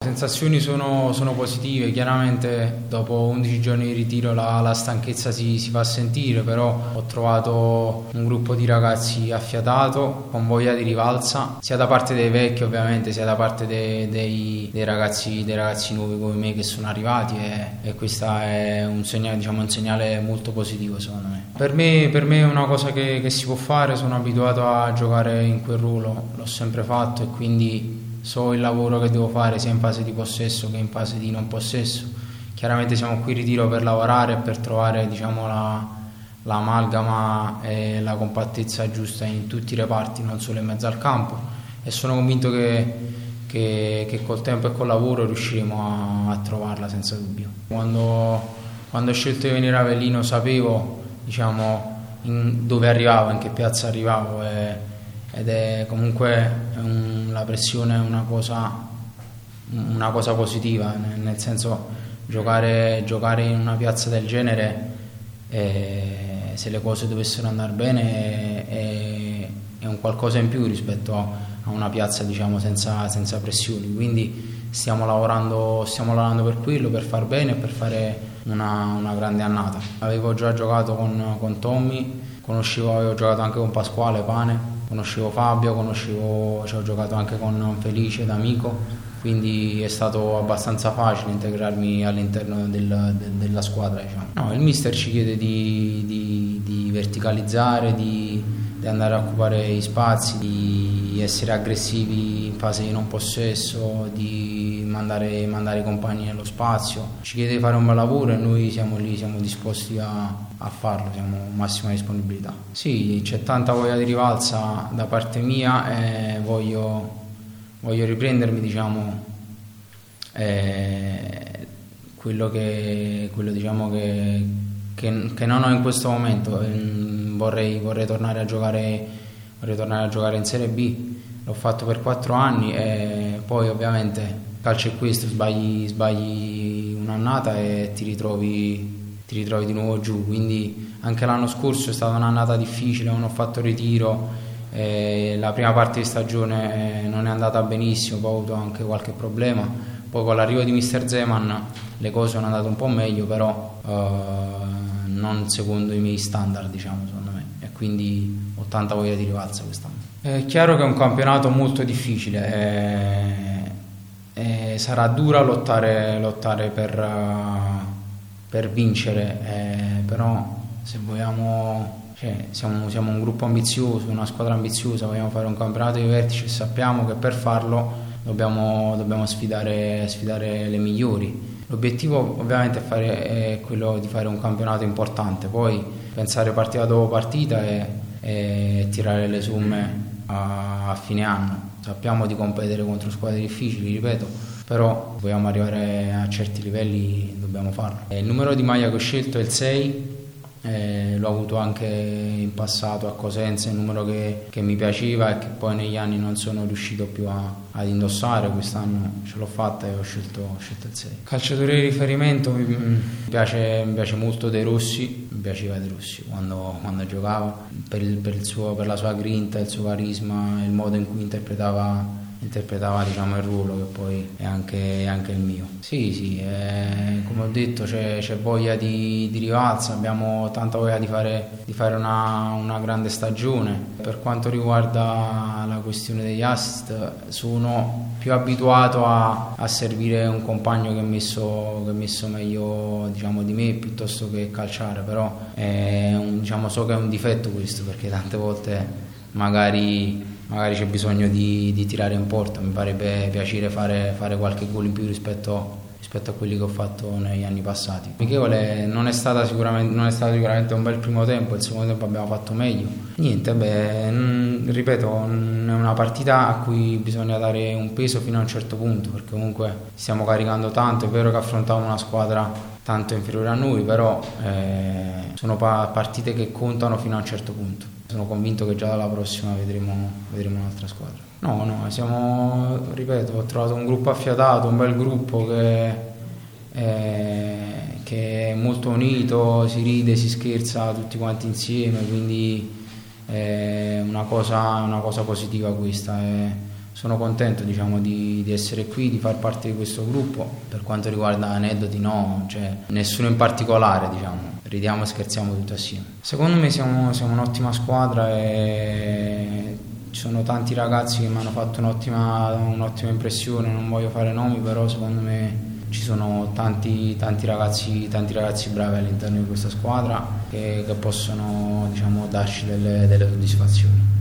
sensazioni sono positive. Chiaramente dopo 11 giorni di ritiro la stanchezza si fa sentire, però ho trovato un gruppo di ragazzi affiatato, con voglia di rivalsa, sia da parte dei vecchi ovviamente, sia da parte dei ragazzi nuovi come me che sono arrivati, e questo è un segnale molto positivo secondo me. Per me è una cosa che si può fare, sono abituato a giocare in quel ruolo, l'ho sempre fatto, e quindi so il lavoro che devo fare sia in fase di possesso che in fase di non possesso. Chiaramente siamo qui in ritiro per lavorare e per trovare l'amalgama e la compattezza giusta in tutti i reparti, non solo in mezzo al campo, e sono convinto che col tempo e col lavoro riusciremo a trovarla senza dubbio. Quando ho scelto di venire a Avellino sapevo dove arrivavo, in che piazza arrivavo, ed è comunque la pressione è una cosa positiva, nel senso giocare in una piazza del genere, se le cose dovessero andare bene, è un qualcosa in più rispetto a una piazza senza pressioni. Quindi stiamo lavorando per quello, per far bene e per fare una grande annata. Avevo già giocato con Tommy, avevo giocato anche con Pasquale Pane, conoscevo Fabio, ci ho giocato anche con Felice da amico, quindi è stato abbastanza facile integrarmi all'interno della squadra. No, il mister ci chiede di verticalizzare, di andare a occupare gli spazi, di essere aggressivi in fase di non possesso, di mandare i compagni nello spazio. Ci chiede di fare un bel lavoro e noi siamo lì, siamo disposti a farlo, siamo massima disponibilità. Sì, c'è tanta voglia di rivalsa da parte mia, e voglio riprendermi quello che non ho in questo momento. Vorrei tornare a giocare in Serie B. L'ho fatto per 4 anni e poi ovviamente il calcio è questo, sbagli un'annata e ti ritrovi di nuovo giù. Quindi anche l'anno scorso è stata un'annata difficile, non ho fatto ritiro, la prima parte di stagione non è andata benissimo, poi ho avuto anche qualche problema. Poi con l'arrivo di Mister Zeman le cose sono andate un po' meglio, però non secondo i miei standard, secondo me, e quindi ho tanta voglia di rivalsa quest'anno. È chiaro che è un campionato molto difficile, e sarà dura lottare per vincere, però se vogliamo, siamo un gruppo ambizioso, una squadra ambiziosa, vogliamo fare un campionato di vertice e sappiamo che per farlo dobbiamo sfidare le migliori. L'obiettivo ovviamente è quello di fare un campionato importante, poi pensare partita dopo partita e tirare le somme a fine anno. Sappiamo di competere contro squadre difficili, ripeto, però vogliamo arrivare a certi livelli, dobbiamo farlo. Il numero di maglia che ho scelto è il 6, l'ho avuto anche in passato a Cosenza, è un numero che mi piaceva e che poi negli anni non sono riuscito più ad indossare. Quest'anno ce l'ho fatta e ho scelto il 6. Calciatore di riferimento mi piace molto De Rossi, mi piaceva De Rossi quando giocava, per la sua grinta, il suo carisma, il modo in cui interpretava il ruolo, che poi è anche il mio. Sì, come ho detto c'è voglia di rivalsa, abbiamo tanta voglia di fare una grande stagione. Per quanto riguarda la questione degli assist, sono più abituato a servire un compagno che è messo meglio di me piuttosto che calciare, però so che è un difetto questo, perché tante volte magari c'è bisogno di tirare in porta. Mi farebbe piacere fare qualche gol in più rispetto a quelli che ho fatto negli anni passati. Amichevole non è stato sicuramente un bel primo tempo, il secondo tempo abbiamo fatto meglio. Niente, ripeto, è una partita a cui bisogna dare un peso fino a un certo punto, perché comunque stiamo caricando tanto. È vero che affrontiamo una squadra tanto inferiore a noi, però sono partite che contano fino a un certo punto. Sono convinto che già dalla prossima vedremo un'altra squadra. No, ripeto, ho trovato un gruppo affiatato, un bel gruppo che è molto unito, si ride, si scherza tutti quanti insieme, quindi è una cosa positiva questa. sono contento, diciamo, di essere qui, di far parte di questo gruppo. Per quanto riguarda aneddoti, no, cioè nessuno in particolare, diciamo, ridiamo e scherziamo tutti assieme. Secondo me siamo un'ottima squadra e ci sono tanti ragazzi che mi hanno fatto un'ottima impressione. Non voglio fare nomi, però secondo me ci sono tanti ragazzi bravi all'interno di questa squadra che possono, diciamo, darci delle soddisfazioni.